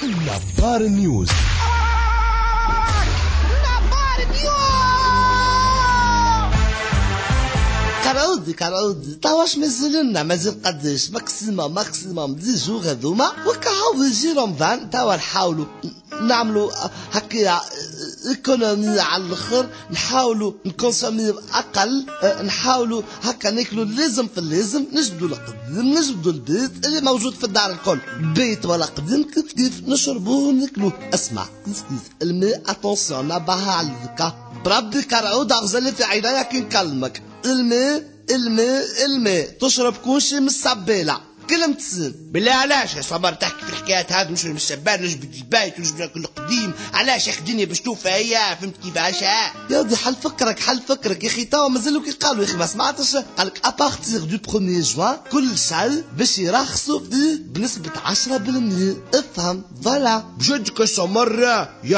نظار نيوز. كراودي تواش مازلنا مازال قداش ماكسيموم 10 جوغ هذوما وكهو يجي رمضان توا نحاولوا نعملوا هكا ايكونومي على الاخر، نحاولوا نكونسومي اقل، نحاولوا هكا ناكلوا اللازم في اللازم، نجبدوا القديم نجبدوا البيت اللي موجود في الدار الكل، بيت ولا قديم كيف نشربوه وناكلوه. اسمع كيف الماء اتونسيون نباها على الذكا بربي كرعود اغزل في عينيا كي نكلمك. الماء تشرب كلشي من السبالة كلمة سن. بالله علاش يا صبر تحكي في الحكايات هذه؟ مش من السبان نجبد البيت ونجبد ناكل القديم، علاش يا اخي الدنيا باش توفى هي؟ فهمت كيفاش؟ يا ودي حل فكرك يا اخي، توا مازالوا كي قالوا يا اخي ما سمعتش؟ قالك ابارتيغ دو 1 جوان كل شيء باش يرخصوا فيه بنسبة 10%. افهم فوالا بجدك يا سمر. يا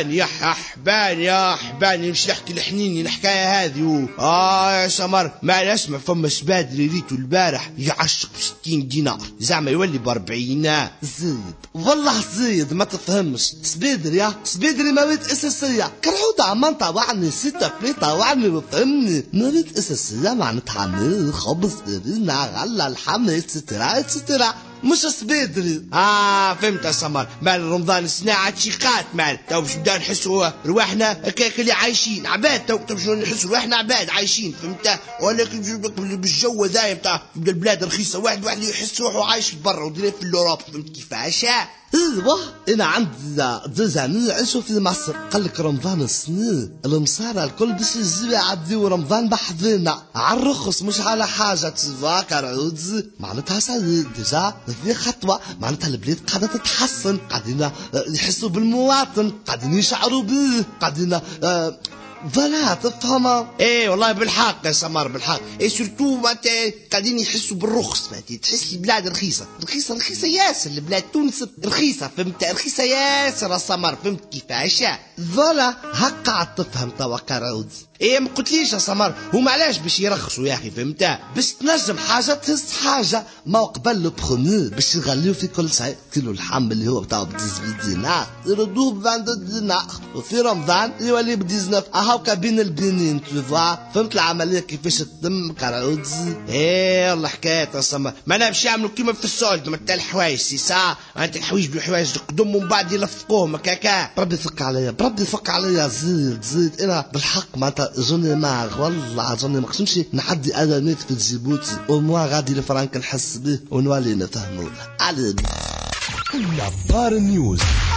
حبان مش نحكي الحنيني الحكاية هذه. يا سمر ما نسمع فما شبادري ريتو البارح يعشق 60 دينار زعما يولي ب40. زيد والله زيد ما تفهمش. سبيدري مواد اساسيه كرعود عمان طوعني سيتا بلي طوعني وفهمني. مواد اساسيه معناتها ماء خبز فرينه غله لحم اتسترا مش سبيدري. فهمت يا سمر. مال رمضان صناعة شيقات مال تو باش نبدا نحسوا رواحنا هكاك اللي عايشين عباد. تو باش نحسوا رواحنا عباد عايشين فهمت، ولكن بالجو ذا نتاع البلاد رخيصه واحد يحس روحه عايش برا ودير في الاوروب. فهمت كيفاش؟ ايوه انا عندي زوزاني يعيشوا في مصر. قالك رمضان السنة المصارى الكل باش يجيو يعديو رمضان بحذنا على الرخص مش على حاجه تفا كرعود. معناتها سعيد ديجا ذي خطوه، معناتها البلاد قاعده تتحسن، قاعدين يحسوا بالمواطن، قاعدين يشعروا به، قاعدين فلا تفهمها. ايه والله بالحق يا سمر بالحق. ايه سورتو معناتها قاعدين يحسوا بالرخص. معناتها تحس البلاد رخيصه ياسر. البلاد تونس رخيصه فهمت، رخيصه ياسر يا سمر. فهمت كيفاش؟ فلا هكا عاد تفهم توا كرعود. ايه ما قلتليش يا سمر هما علاش باش يرخصوا يا اخي؟ فهمت باش تنجم حاجه تهز حاجه. ما قبل لو بخومي باش يغليو في كل شيء. كيلو اللحم اللي هو بتاع ب 18 دينار يردوه ب 22 دينار، وفي رمضان يولي ب 19. هاكا بين البنين تفا. فهمت العمليه كيفاش تتم كرعود؟ ايه والله حكايه يا سمر. ما انا باش يعملوا كيما في السولد متاع الحوايج سي ساعه. انت الحوايج بالحوايج قدام ومن بعد يلفقوهم هكاكا. بربي يفك عليا زيد انا بالحق معناتها جوني ماغ والله جوني ما نمشي نحدي ادمات في جيبوتي وموا غادي الفرنك نحس به ونولي نفهمو على نظار نيوز.